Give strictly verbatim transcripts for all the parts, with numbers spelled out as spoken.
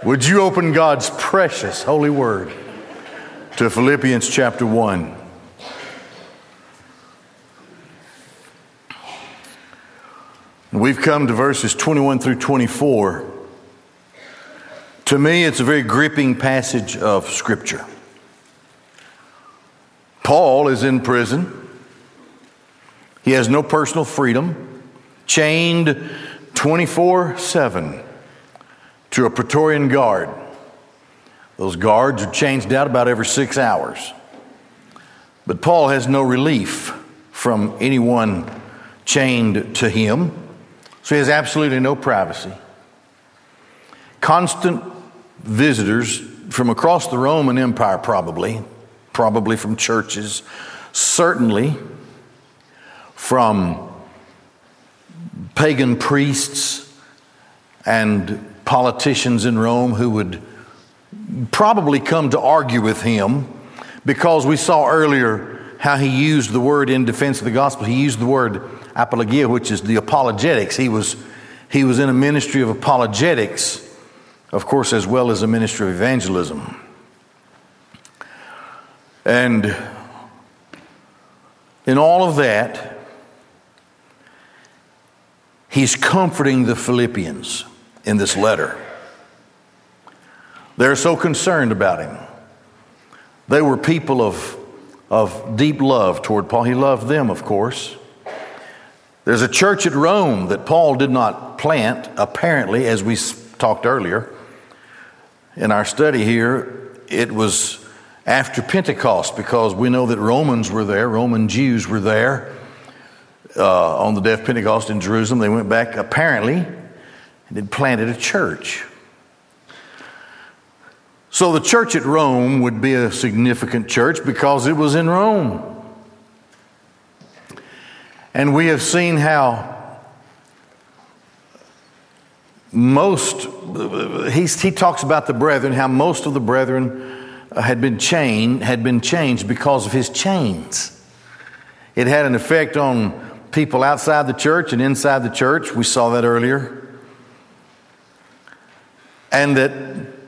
Would you open God's precious holy word to Philippians chapter one? We've come to verses twenty-one through twenty-four. To me, it's a very gripping passage of Scripture. Paul is in prison. He has no personal freedom, chained twenty-four seven to a Praetorian guard. Those guards are changed out about every six hours. But Paul has no relief from anyone chained to him, so he has absolutely no privacy. Constant visitors from across the Roman Empire, probably, probably from churches, certainly from pagan priests and politicians in Rome who would probably come to argue with him, because we saw earlier how he used the word in defense of the gospel. He used the word apologia, which is the apologetics. He was, he was in a ministry of apologetics, of course, as well as a ministry of evangelism. And in all of that, he's comforting the Philippians in this letter. They're so concerned about him. They were people of, of deep love toward Paul. He loved them, of course. There's a church at Rome that Paul did not plant, apparently, as we talked earlier. In our study here, it was after Pentecost, because we know that Romans were there, Roman Jews were there uh, on the day of Pentecost in Jerusalem. They went back, apparently, and had planted a church. So the church at Rome would be a significant church because it was in Rome. And we have seen how most, he, he talks about the brethren, how most of the brethren had been chained, had been changed because of his chains. It had an effect on people outside the church and inside the church. We saw that earlier. And that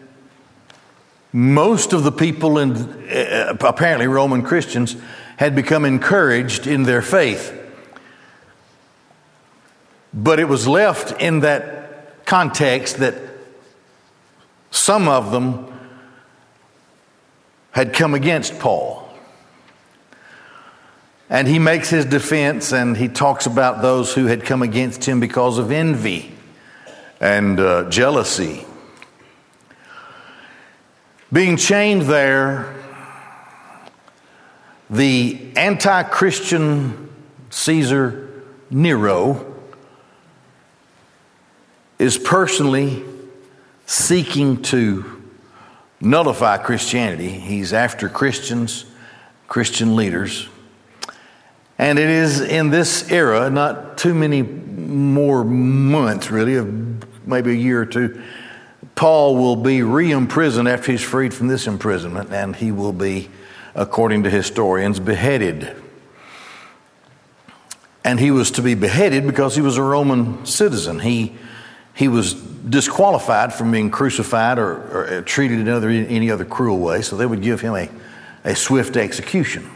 most of the people, in uh, apparently Roman Christians, had become encouraged in their faith. But it was left in that context that some of them had come against Paul. And he makes his defense, and he talks about those who had come against him because of envy and uh, jealousy. Being chained there, the anti-Christian Caesar Nero is personally seeking to nullify Christianity. He's after Christians, Christian leaders. And it is in this era, not too many more months really, of maybe a year or two, Paul will be re-imprisoned after he's freed from this imprisonment, and he will be, according to historians, beheaded. And he was to be beheaded because he was a Roman citizen. He he was disqualified from being crucified or, or treated in other, any other cruel way, so they would give him a, a swift execution.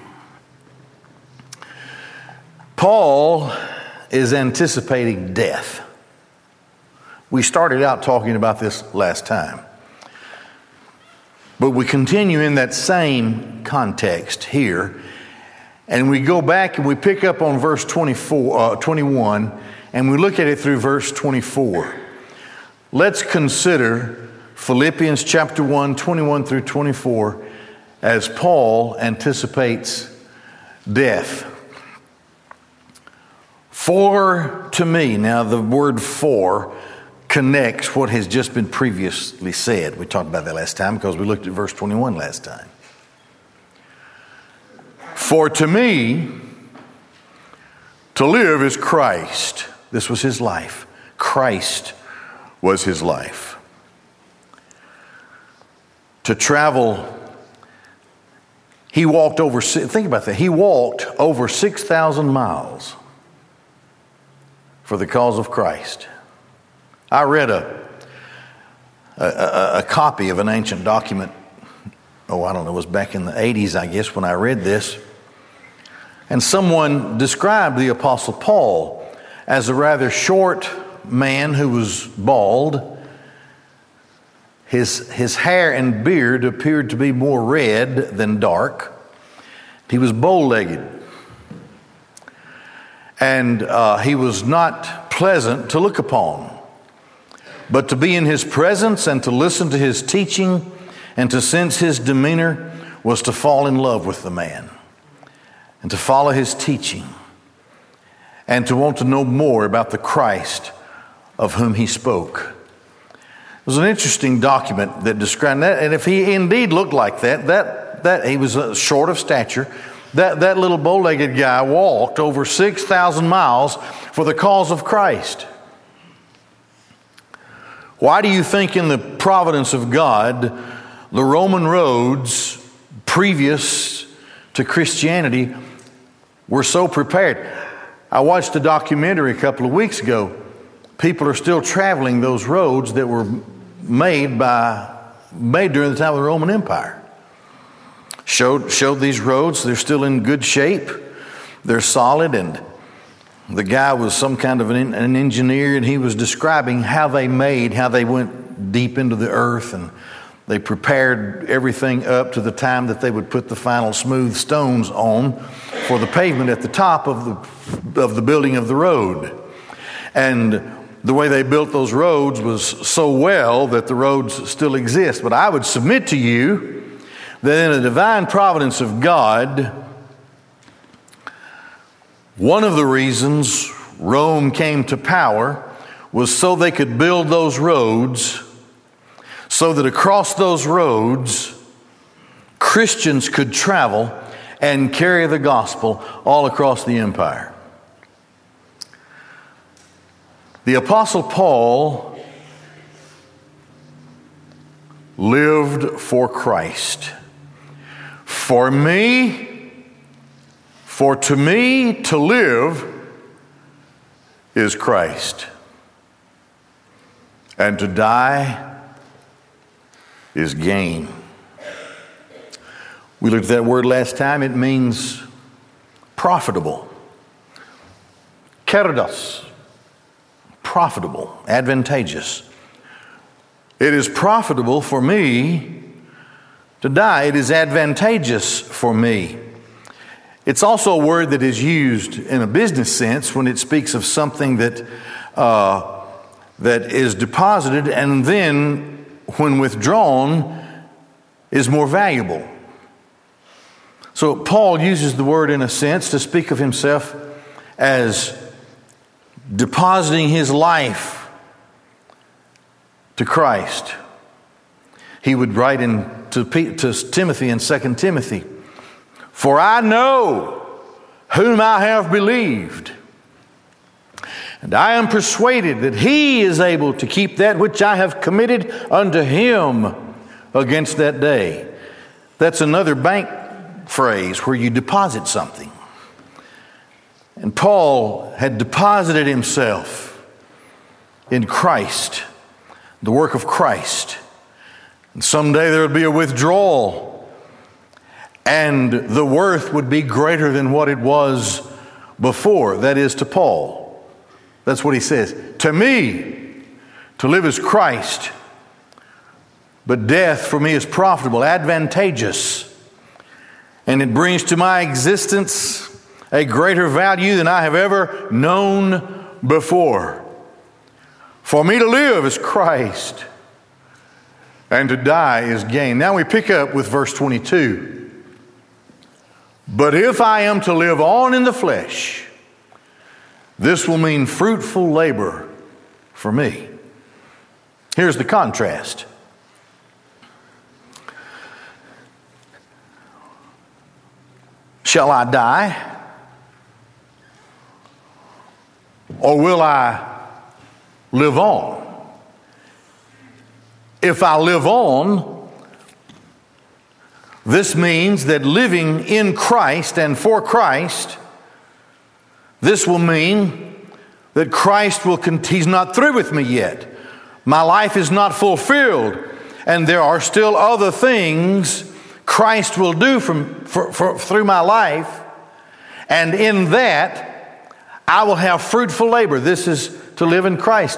Paul is anticipating death. We started out talking about this last time. But we continue in that same context here. And we go back and we pick up on verse twenty-four, uh, twenty-one, and we look at it through verse twenty-four. Let's consider Philippians chapter one, twenty-one through twenty-four, as Paul anticipates death. For to me, now the word for connects what has just been previously said. We talked about that last time because we looked at verse twenty-one last time. For to me, to live is Christ. This was his life. Christ was his life. To travel, he walked over, think about that, he walked over six thousand miles for the cause of Christ. I read a a, a, a copy of an ancient document. Oh, I don't know, it was back in the eighties, I guess, when I read this. And someone described the Apostle Paul as a rather short man who was bald. His, his hair and beard appeared to be more red than dark. He was bow-legged. And uh, he was not pleasant to look upon. But to be in his presence and to listen to his teaching and to sense his demeanor was to fall in love with the man and to follow his teaching and to want to know more about the Christ of whom he spoke. It was an interesting document that described that, and if he indeed looked like that, that, that he was uh, short of stature, that, that little bow-legged guy walked over six thousand miles for the cause of Christ. Why do you think in the providence of God, the Roman roads previous to Christianity were so prepared? I watched a documentary a couple of weeks ago. People are still traveling those roads that were made by made during the time of the Roman Empire. Showed showed these roads. They're still in good shape. They're solid, and the guy was some kind of an, an engineer, and he was describing how they made, how they went deep into the earth, and they prepared everything up to the time that they would put the final smooth stones on for the pavement at the top of the of the building of the road. And the way they built those roads was so well that the roads still exist. But I would submit to you that in the divine providence of God, one of the reasons Rome came to power was so they could build those roads, so that across those roads, Christians could travel and carry the gospel all across the empire. The Apostle Paul lived for Christ. For me, for to me to live is Christ, and to die is gain. We looked at that word last time. It means profitable. Kerdos. Profitable, advantageous. It is profitable for me to die. It is advantageous for me. It's also a word that is used in a business sense when it speaks of something that uh, that is deposited and then, when withdrawn, is more valuable. So Paul uses the word in a sense to speak of himself as depositing his life to Christ. He would write in to, to Timothy in Second Timothy, "For I know whom I have believed, and I am persuaded that he is able to keep that which I have committed unto him against that day." That's another bank phrase where you deposit something. And Paul had deposited himself in Christ, the work of Christ. And someday there would be a withdrawal, and the worth would be greater than what it was before. That is, to Paul. That's what he says. To me, to live is Christ, but death for me is profitable, advantageous, and it brings to my existence a greater value than I have ever known before. For me to live is Christ, and to die is gain. Now we pick up with verse twenty-two. But if I am to live on in the flesh, this will mean fruitful labor for me. Here's the contrast. Shall I die? Or will I live on? If I live on, this means that living in Christ and for Christ, this will mean that Christ will, con- he's not through with me yet, My life is not fulfilled, and there are still other things Christ will do from, for, for, through my life, and in that I will have fruitful labor. This is to live in Christ.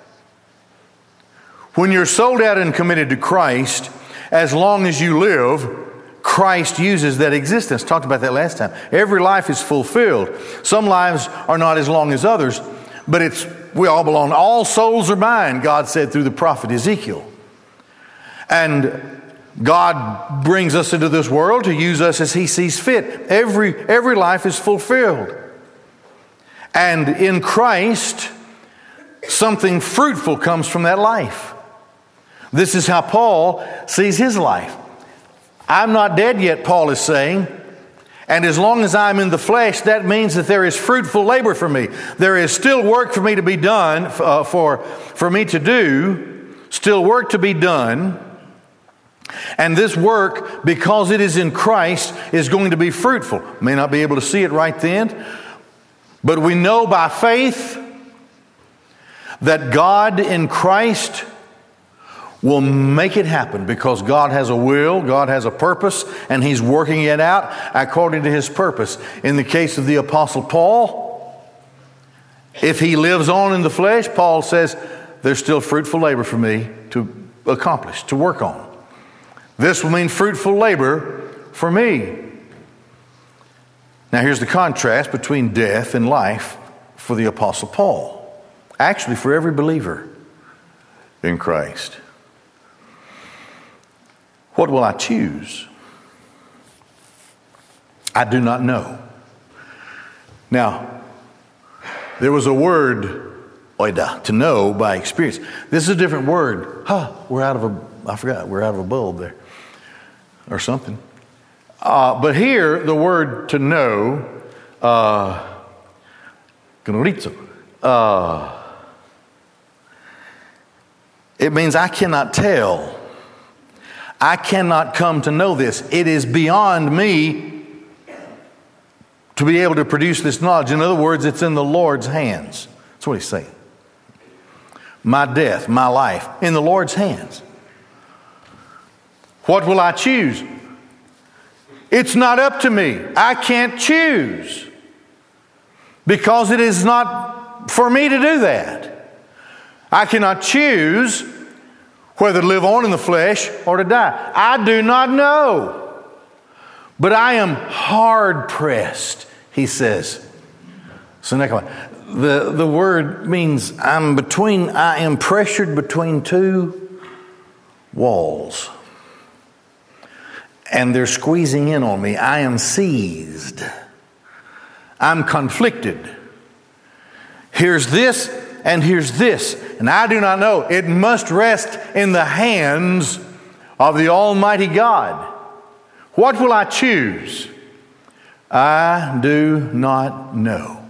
When you're sold out and committed to Christ, as long as you live, Christ uses that existence. Talked about that last time. Every life is fulfilled. Some lives are not as long as others, but it's we all belong. All souls are mine, God said through the prophet Ezekiel. And God brings us into this world to use us as He sees fit. Every, every life is fulfilled. And in Christ, something fruitful comes from that life. This is how Paul sees his life. I'm not dead yet, Paul is saying. And as long as I'm in the flesh, that means that there is fruitful labor for me. There is still work for me to be done, uh, for, for me to do, still work to be done. And this work, because it is in Christ, is going to be fruitful. May not be able to see it right then, but we know by faith that God in Christ will make it happen, because God has a will, God has a purpose, and He's working it out according to His purpose. In the case of the Apostle Paul, if he lives on in the flesh, Paul says, there's still fruitful labor for me to accomplish, to work on. This will mean fruitful labor for me. Now here's the contrast between death and life for the Apostle Paul. Actually, for every believer in Christ. What will I choose? I do not know. Now, there was a word, oida, to know by experience. This is a different word. Huh, we're out of a, I forgot, we're out of a bulb there. Or something. Uh, but here, the word to know, uh, uh, it means I cannot tell. I cannot come to know this. It is beyond me to be able to produce this knowledge. In other words, it's in the Lord's hands. That's what he's saying. My death, my life, in the Lord's hands. What will I choose? It's not up to me. I can't choose. Because it is not for me to do that. I cannot choose whether to live on in the flesh or to die. I do not know. But I am hard pressed, he says. So the, the word means I'm between, I am pressured between two walls. And they're squeezing in on me. I am seized. I'm conflicted. Here's this and here's this. And I do not know. It must rest in the hands of the Almighty God. What will I choose? I do not know.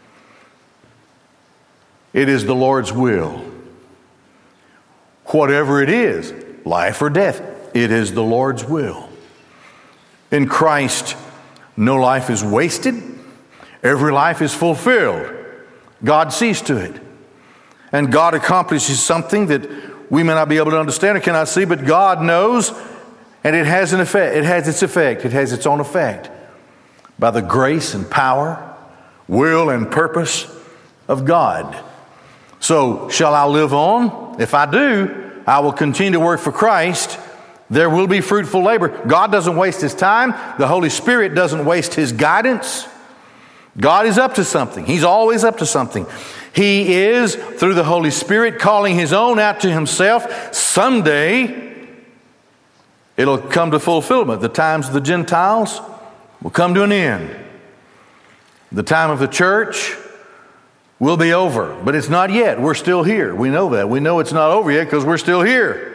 It is the Lord's will. Whatever it is, life or death, it is the Lord's will. In Christ, no life is wasted. Every life is fulfilled. God sees to it. And God accomplishes something that we may not be able to understand or cannot see, but God knows, and it has an effect. It has its effect. It has its own effect. By the grace and power, will and purpose of God. So, shall I live on? If I do, I will continue to work for Christ. There will be fruitful labor. God doesn't waste His time. The Holy Spirit doesn't waste His guidance. God is up to something. He's always up to something. He is, through the Holy Spirit, calling His own out to Himself. Someday, it'll come to fulfillment. The times of the Gentiles will come to an end. The time of the church will be over. But it's not yet. We're still here. We know that. We know it's not over yet because we're still here.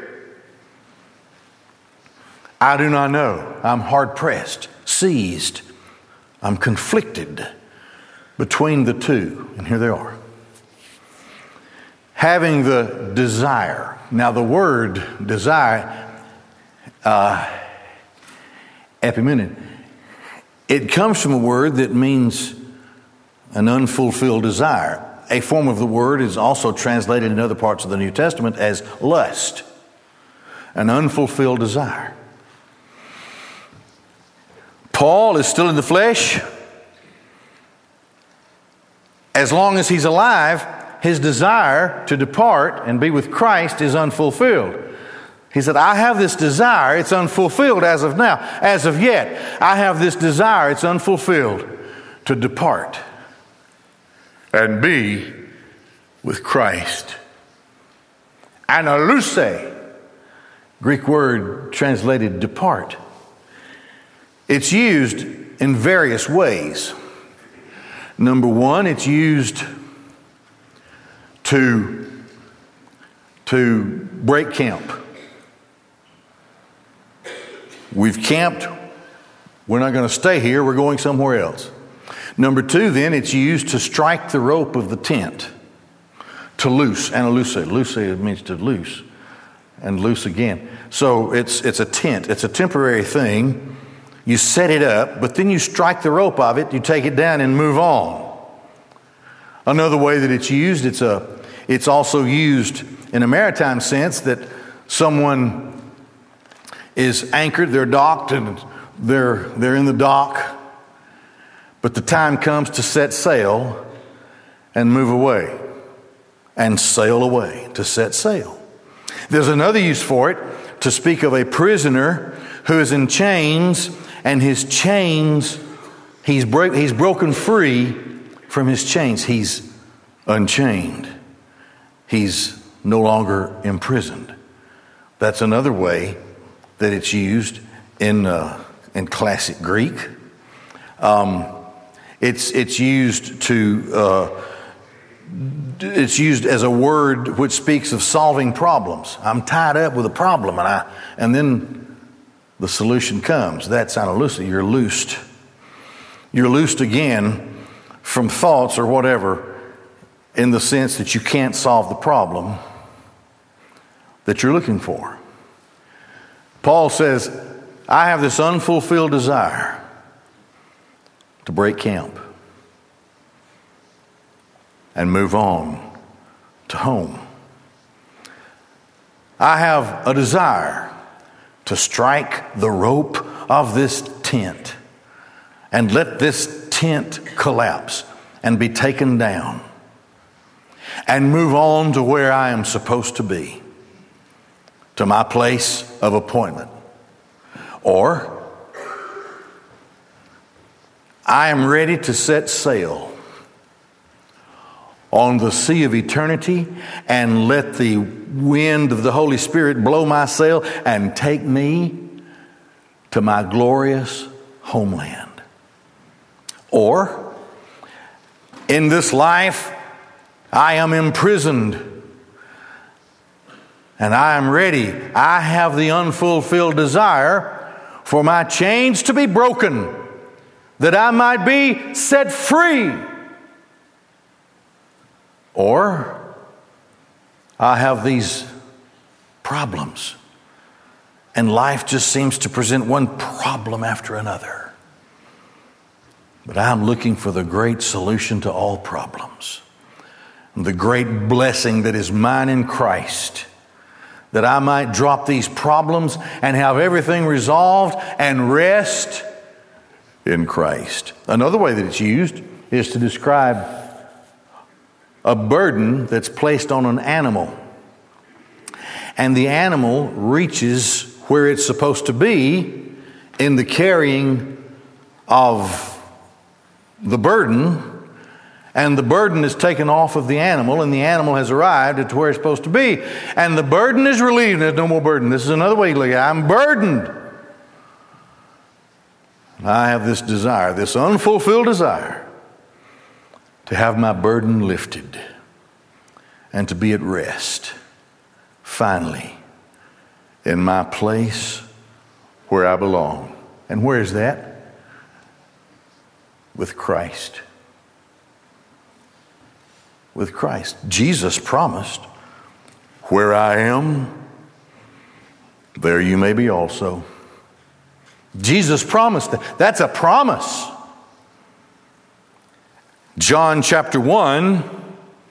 I do not know. I'm hard-pressed, seized. I'm conflicted between the two. And here they are. Having the desire. Now the word desire, uh, epimene, it comes from a word that means an unfulfilled desire. a form of the word is also translated in other parts of the New Testament as lust, an unfulfilled desire. Paul is still in the flesh. As long as he's alive, his desire to depart and be with Christ is unfulfilled. He said, I have this desire, it's unfulfilled as of now. As of yet, I have this desire, it's unfulfilled, to depart and be with Christ. Analuse, Greek word translated depart. It's used in various ways. Number one, it's used to, to break camp. We've camped. We're not going to stay here. We're going somewhere else. Number two, then, it's used to strike the rope of the tent. To loose. Analuse. Loose means to loose. And loose again. So it's it's a tent. It's a temporary thing. You set it up, but then you strike the rope of it, you take it down and move on. Another way that it's used, it's a it's also used in a maritime sense that someone is anchored, they're docked, and they're they're in the dock, but the time comes to set sail and move away and sail away, to set sail. There's another use for it, to speak of a prisoner who is in chains, and his chains, he's break, he's broken free from his chains. He's unchained. He's no longer imprisoned. That's another way that it's used in uh, in classic Greek. Um, it's it's used to uh, it's used as a word which speaks of solving problems. I'm tied up with a problem, and I and then the solution comes. That's analusia. You're loosed. You're loosed again from thoughts or whatever, in the sense that you can't solve the problem that you're looking for. Paul says, I have this unfulfilled desire to break camp and move on to home. I have a desire to strike the rope of this tent and let this tent collapse and be taken down and move on to where I am supposed to be, to my place of appointment. Or I am ready to set sail on the sea of eternity and let the wind of the Holy Spirit blow my sail and take me to my glorious homeland. Or, in this life, I am imprisoned and I am ready. I have the unfulfilled desire for my chains to be broken, that I might be set free. Or I have these problems, and life just seems to present one problem after another. But I'm looking for the great solution to all problems, the great blessing that is mine in Christ, that I might drop these problems and have everything resolved and rest in Christ. Another way that it's used is to describe a burden that's placed on an animal. And the animal reaches where it's supposed to be in the carrying of the burden, and the burden is taken off of the animal, and the animal has arrived at where it's supposed to be. And the burden is relieved. There's no more burden. This is another way to look at it. I'm burdened. I have this desire, this unfulfilled desire, to have my burden lifted and to be at rest, finally, in my place where I belong. And where is that? With Christ. With Christ. Jesus promised, where I am, there you may be also. Jesus promised that. That's a promise. John chapter one,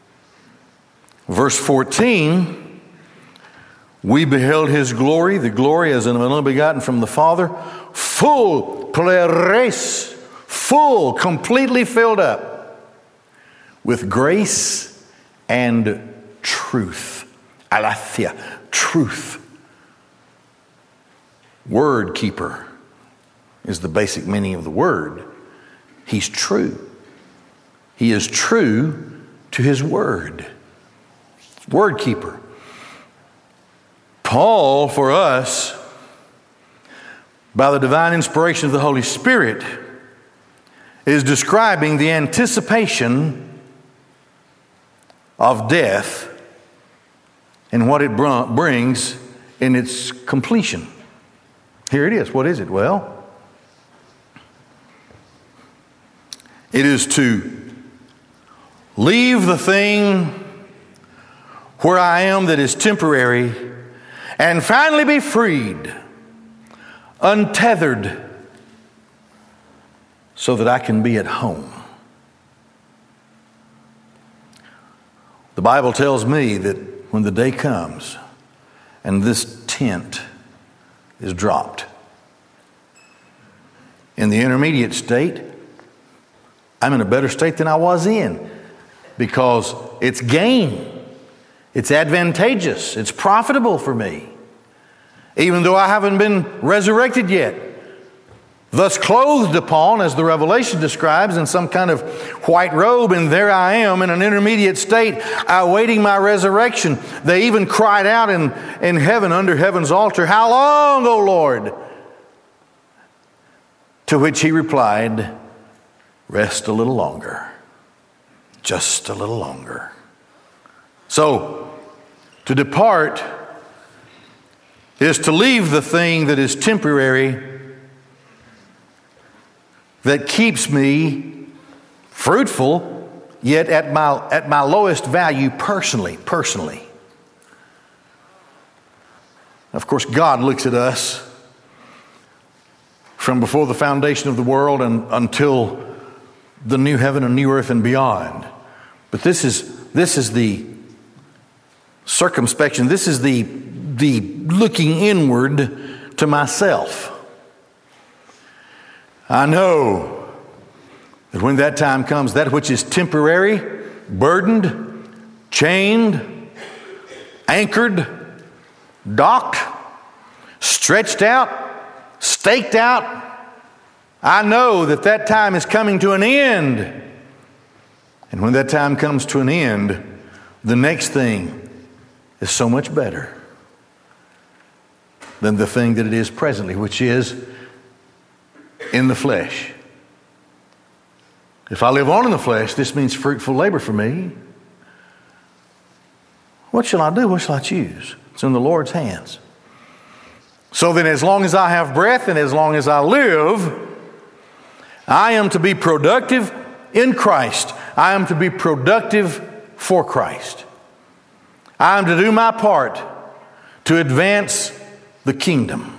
Verse fourteen, we beheld his glory, the glory as an only begotten from the Father, full, pleres, full, completely filled up with grace and truth. Aletheia, truth. Word keeper is the basic meaning of the word. He's true. He is true to his word. Word keeper. Paul, for us, by the divine inspiration of the Holy Spirit, is describing the anticipation of death and what it br- brings in its completion. Here it is. What is it? Well, it is to leave the thing where I am that is temporary and finally be freed, untethered, so that I can be at home. The Bible tells me that when the day comes and this tent is dropped, in the intermediate state, I'm in a better state than I was in, because it's gain. It's advantageous. It's profitable for me, even though I haven't been resurrected yet. Thus clothed upon, as the Revelation describes, in some kind of white robe, and there I am in an intermediate state, awaiting my resurrection. They even cried out in, in heaven, under heaven's altar, "How long, O Lord?" To which he replied, "Rest a little longer. Just a little longer." So, to depart is to leave the thing that is temporary, that keeps me fruitful, yet at my at my lowest value personally, personally. Of course, God looks at us from before the foundation of the world and until the new heaven and new earth and beyond. But this is this is the circumspection. This is the the looking inward to myself. I know that when that time comes, that which is temporary, burdened, chained, anchored, docked, stretched out, staked out, I know that that time is coming to an end. And when that time comes to an end, the next thing is so much better than the thing that it is presently, which is in the flesh. If I live on in the flesh, this means fruitful labor for me. What shall I do? What shall I choose? It's in the Lord's hands. So then, as long as I have breath and as long as I live, I am to be productive in Christ. I am to be productive for Christ. I am to do my part to advance the kingdom,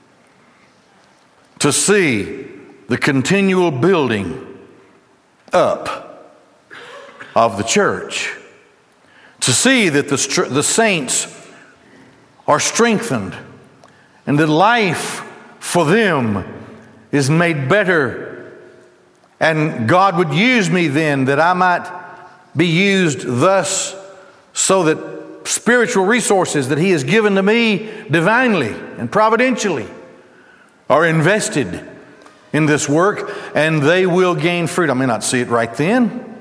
to see the continual building up of the church, to see that the, the saints are strengthened and that life for them is made better. And God would use me then that I might be used thus, so that spiritual resources that He has given to me divinely and providentially are invested in this work, and they will gain fruit. I may not see it right then,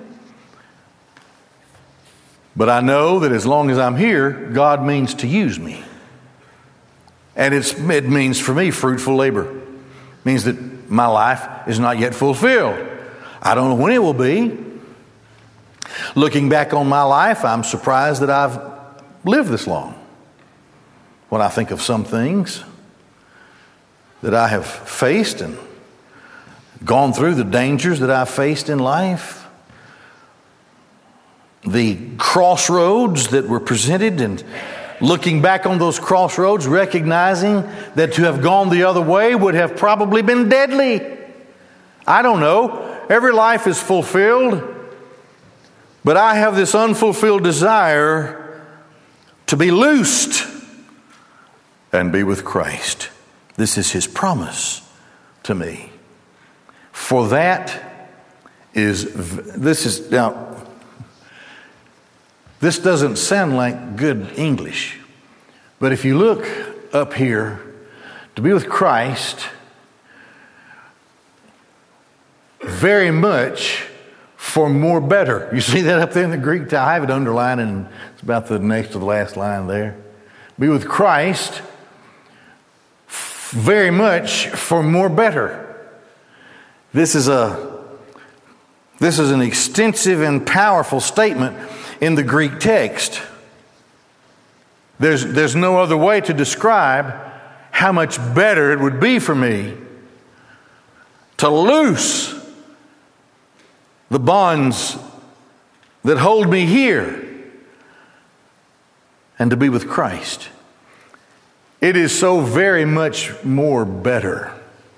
but I know that as long as I'm here, God means to use me. And it's, it means for me fruitful labor. It means that my life is not yet fulfilled. I don't know when it will be. Looking back on my life, I'm surprised that I've lived this long. When I think of some things that I have faced and gone through, the dangers that I've faced in life, the crossroads that were presented, and looking back on those crossroads, recognizing that to have gone the other way would have probably been deadly. I don't know. Every life is fulfilled, but I have this unfulfilled desire to be loosed and be with Christ. This is his promise to me. For that is, this is, now, this doesn't sound like good English, but if you look up here, to be with Christ, very much for more better. You see that up there in the Greek? I have it underlined, and it's about the next to the last line there. Be with Christ, very much for more better. This is a this is an extensive and powerful statement in the Greek text. There's there's no other way to describe how much better it would be for me to loose the bonds that hold me here and to be with Christ. It is so very much more better.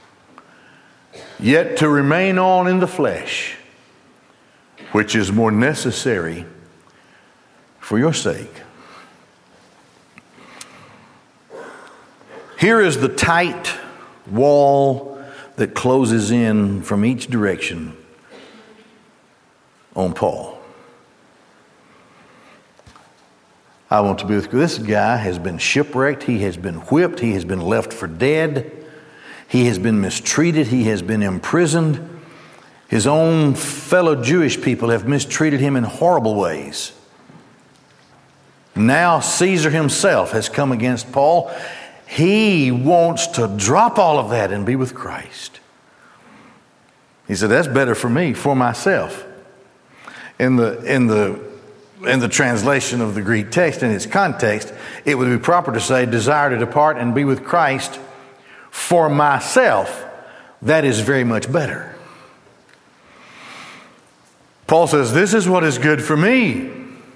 Yet to remain on in the flesh, which is more necessary for your sake. Here is the tight wall that closes in from each direction on Paul. I want to be with you. This guy has been shipwrecked. He has been whipped. He has been left for dead. He has been mistreated. He has been imprisoned. His own fellow Jewish people have mistreated him in horrible ways. Now Caesar himself has come against Paul. He wants to drop all of that and be with Christ. He said, that's better for me, for myself. In the, in the, in the translation of the Greek text, in its context, it would be proper to say, desire to depart and be with Christ for myself. That is very much better. Paul says, this is what is good for me.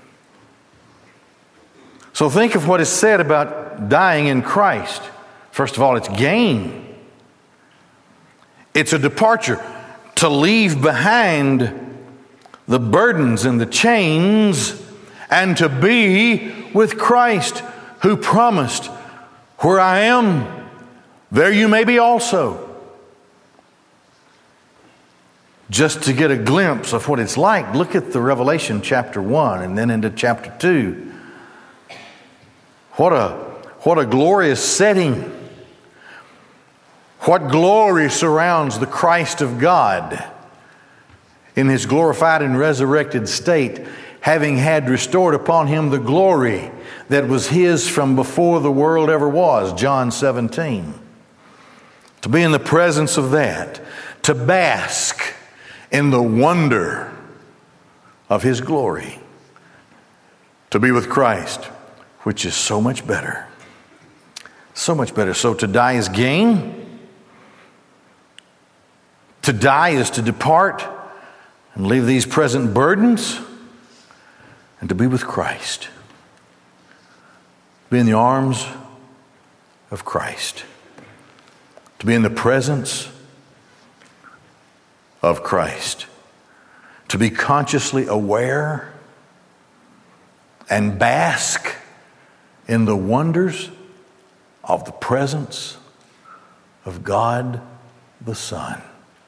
So think of what is said about dying in Christ. First of all, it's gain. It's a departure. To leave behind the burdens and the chains and to be with Christ, who promised, where I am, there you may be also. Just to get a glimpse of what it's like, look at the Revelation chapter one and then into chapter two. What a, what a glorious setting. What glory surrounds the Christ of God in his glorified and resurrected state, having had restored upon him the glory that was his from before the world ever was, John seventeen. To be in the presence of that, to bask in the wonder of his glory, to be with Christ, which is so much better. So much better. So to die is gain. To die is to depart and leave these present burdens, and to be with Christ. Be in the arms of Christ. To be in the presence of Christ. To be consciously aware and bask in the wonders of the presence of God the Son.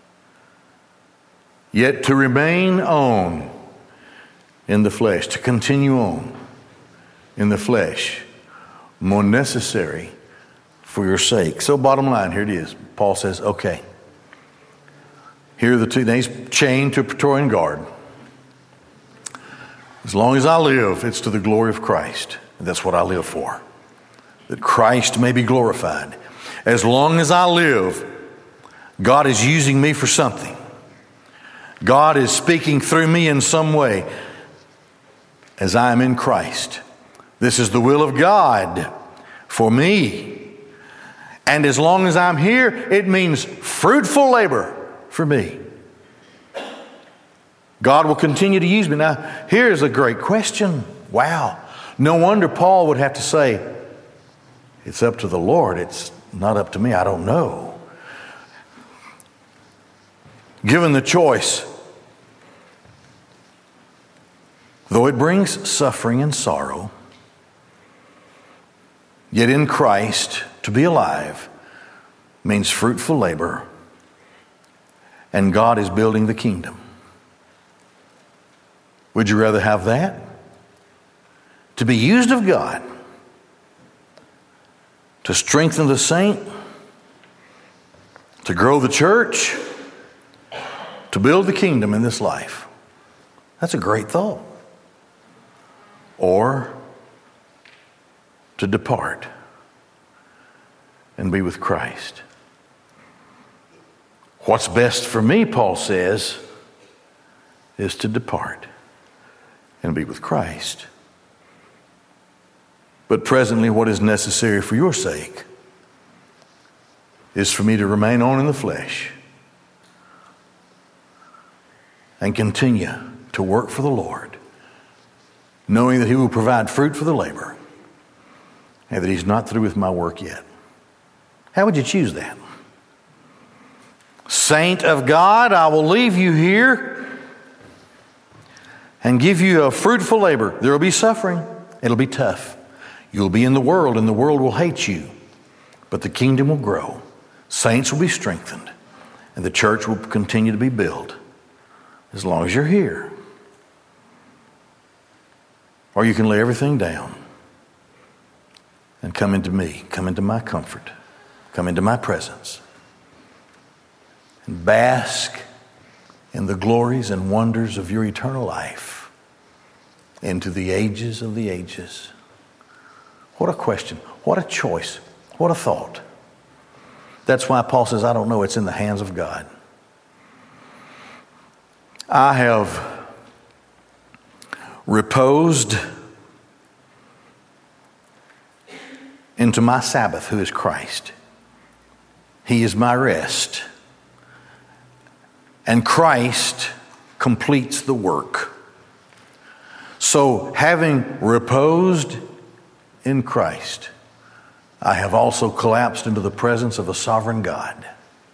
Yet to remain on in the flesh, to continue on in the flesh, more necessary for your sake. So bottom line, here it is. Paul says, okay, here are the two. Now he's chained to a Praetorian guard. As long as I live, it's to the glory of Christ. And that's what I live for. That Christ may be glorified. As long as I live, God is using me for something. God is speaking through me in some way as I am in Christ. This is the will of God for me. And as long as I'm here, it means fruitful labor for me. God will continue to use me. Now, here's a great question. Wow. No wonder Paul would have to say, it's up to the Lord. It's not up to me. I don't know. Given the choice, though it brings suffering and sorrow, Yet in Christ, to be alive means fruitful labor, and God is building the kingdom. Would you rather have that? To be used of God, to strengthen the saint, to grow the church, to build the kingdom in this life. That's a great thought. Or to depart and be with Christ. What's best for me, Paul says, is to depart and be with Christ. But presently, what is necessary for your sake is for me to remain on in the flesh and continue to work for the Lord, knowing that He will provide fruit for the labor and that He's not through with my work yet. How would you choose that? Saint of God, I will leave you here and give you a fruitful labor. There will be suffering. It'll be tough. You'll be in the world, and the world will hate you. But the kingdom will grow. Saints will be strengthened. And the church will continue to be built as long as you're here. Or you can lay everything down and come into me, come into my comfort, come into my presence, and bask in the glories and wonders of your eternal life into the ages of the ages. What a question. What a choice. What a thought. That's why Paul says, I don't know, it's in the hands of God. I have reposed into my Sabbath, who is Christ. He is my rest. And Christ completes the work. So, having reposed in Christ, I have also collapsed into the presence of a sovereign God.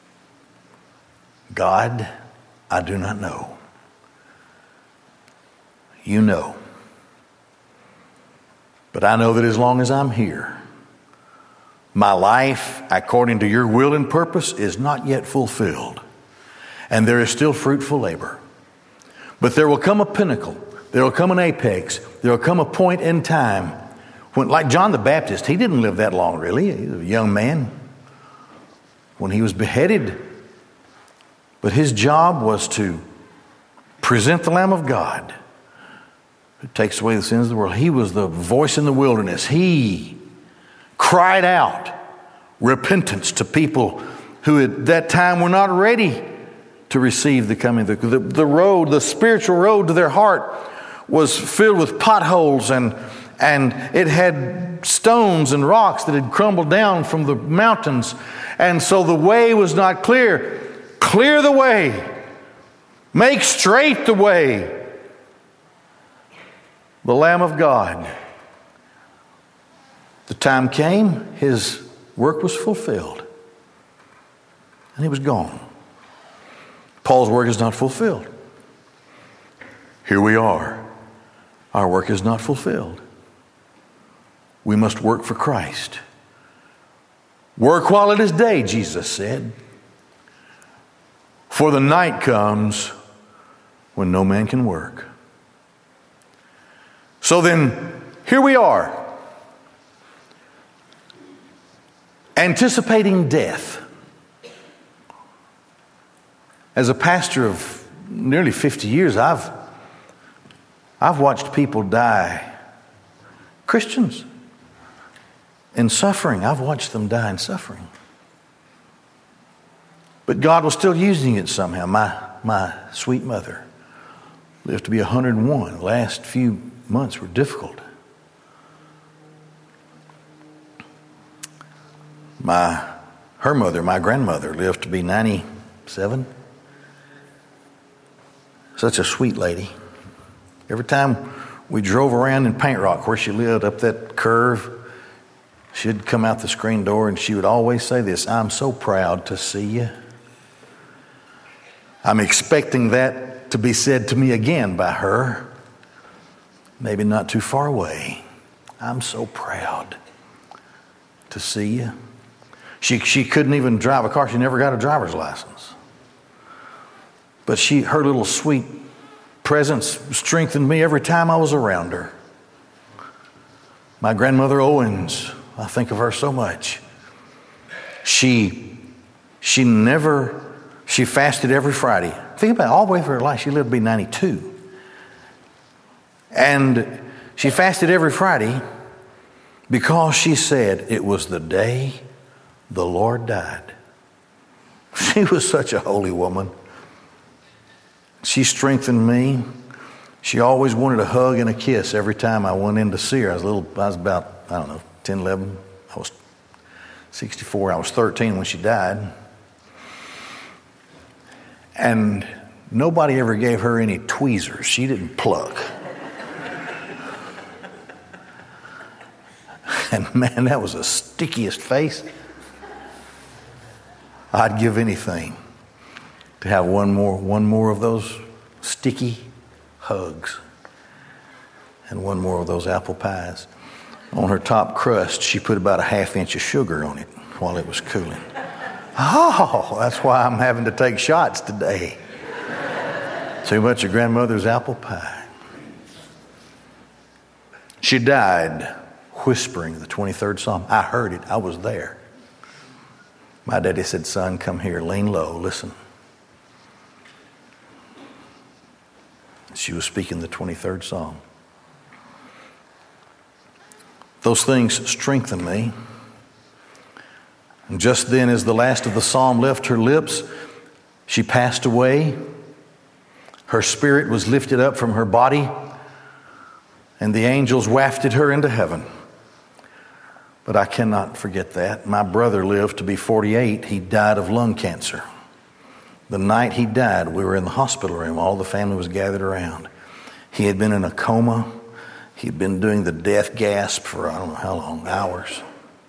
God, I do not know. You know. But I know that as long as I'm here, my life, according to your will and purpose, is not yet fulfilled. And there is still fruitful labor. But there will come a pinnacle. There will come an apex. There will come a point in time when, like John the Baptist, he didn't live that long really. He was a young man when he was beheaded. But his job was to present the Lamb of God who takes away the sins of the world. He was the voice in the wilderness. He cried out repentance to people who at that time were not ready to receive the coming. The, the, the road, the spiritual road to their heart was filled with potholes, and and it had stones and rocks that had crumbled down from the mountains. And so the way was not clear. Clear the way. Make straight the way. The Lamb of God. The time came, his work was fulfilled. And he was gone. Paul's work is not fulfilled. Here we are. Our work is not fulfilled. We must work for Christ. Work while it is day, Jesus said. For the night comes when no man can work. So then, here we are, anticipating death. As a pastor of nearly fifty years, I've, I've watched people die, Christians, in suffering. I've watched them die in suffering. But God was still using it somehow. My, my sweet mother lived to be one hundred and one. The last few months were difficult. My, her mother, my grandmother, lived to be ninety-seven. Such a sweet lady. Every time we drove around in Paint Rock where she lived up that curve, she'd come out the screen door and she would always say this, I'm so proud to see you. I'm expecting that to be said to me again by her, maybe not too far away. I'm so proud to see you. She, she couldn't even drive a car. She never got a driver's license. But she, her little sweet presence strengthened me every time I was around her. My grandmother Owens, I think of her so much. She, she never, she fasted every Friday. Think about it, all the way through her life, she lived to be ninety-two. And she fasted every Friday because she said it was the day the Lord died. She was such a holy woman. She strengthened me. She always wanted a hug and a kiss every time I went in to see her. I was a little, I was about, I don't know, ten, eleven. I was sixty-four. I was thirteen when she died. And nobody ever gave her any tweezers. She didn't pluck. And man, that was the stickiest face. I'd give anything to have one more, one more of those sticky hugs and one more of those apple pies. On her top crust, she put about a half inch of sugar on it while it was cooling. Oh, that's why I'm having to take shots today. Too much of grandmother's apple pie. She died whispering the twenty-third Psalm. I heard it. I was there. My daddy said, son, come here, lean low, listen. She was speaking the twenty-third Psalm. Those things strengthened me. And just then, as the last of the psalm left her lips, she passed away. Her spirit was lifted up from her body, and the angels wafted her into heaven. But I cannot forget that. My brother lived to be forty-eight. He died of lung cancer. The night he died, we were in the hospital room. All the family was gathered around. He had been in a coma. He'd been doing the death gasp for I don't know how long, hours.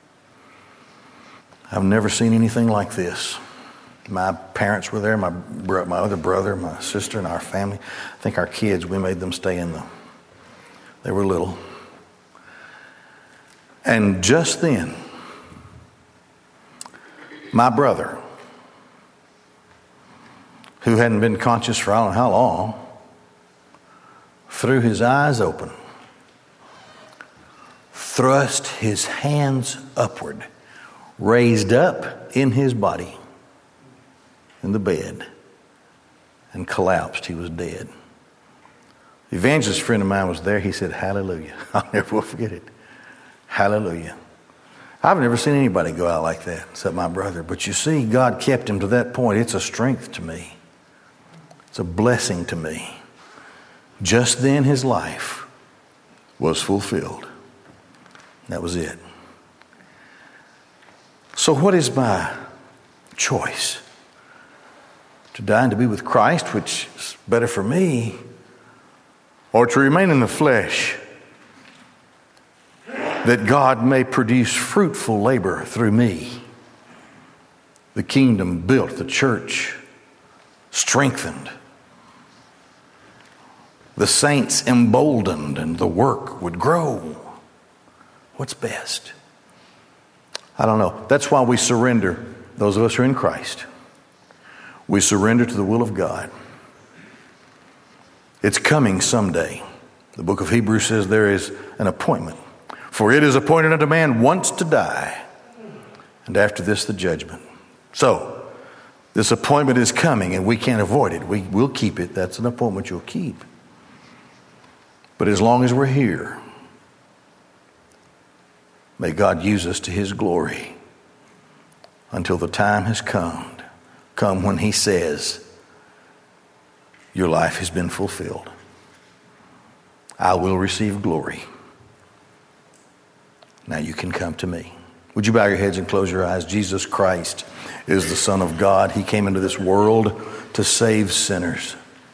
I've never seen anything like this. My parents were there, my bro- my other brother, my sister, and our family. I think our kids, we made them stay in the, they were little. And just then, my brother, who hadn't been conscious for I don't know how long, threw his eyes open, thrust his hands upward, raised up in his body in the bed, and collapsed. He was dead. The evangelist friend of mine was there. He said, hallelujah. I'll never will forget it. Hallelujah. I've never seen anybody go out like that except my brother. But you see, God kept him to that point. It's a strength to me. It's a blessing to me. Just then his life was fulfilled. That was it. So what is my choice? To die and to be with Christ, which is better for me, or to remain in the flesh, that God may produce fruitful labor through me. The kingdom built, the church strengthened, the saints emboldened, and the work would grow. What's best? I don't know. That's why we surrender, those of us who are in Christ. We surrender to the will of God. It's coming someday. The book of Hebrews says there is an appointment. For it is appointed unto man once to die, and after this the judgment. So, this appointment is coming, and we can't avoid it. We will keep it. That's an appointment you'll keep. But as long as we're here, may God use us to his glory until the time has come, come when he says, your life has been fulfilled. I will receive glory. Now you can come to me. Would you bow your heads and close your eyes? Jesus Christ is the Son of God. He came into this world to save sinners.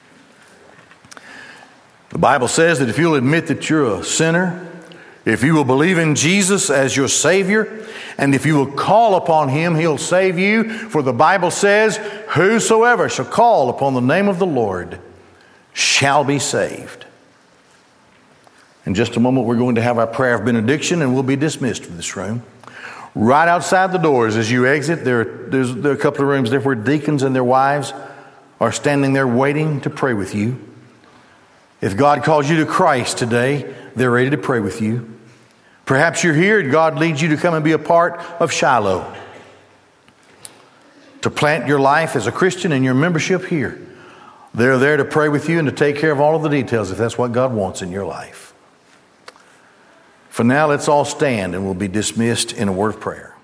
The Bible says that if you'll admit that you're a sinner, if you will believe in Jesus as your Savior, and if you will call upon him, he'll save you. For the Bible says, whosoever shall call upon the name of the Lord shall be saved. In just a moment, we're going to have our prayer of benediction, and we'll be dismissed from this room. Right outside the doors as you exit, there, there's, there are a couple of rooms there where deacons and their wives are standing there waiting to pray with you. If God calls you to Christ today, they're ready to pray with you. Perhaps you're here and God leads you to come and be a part of Shiloh, to plant your life as a Christian and your membership here. They're there to pray with you and to take care of all of the details if that's what God wants in your life. For now, let's all stand and we'll be dismissed in a word of prayer.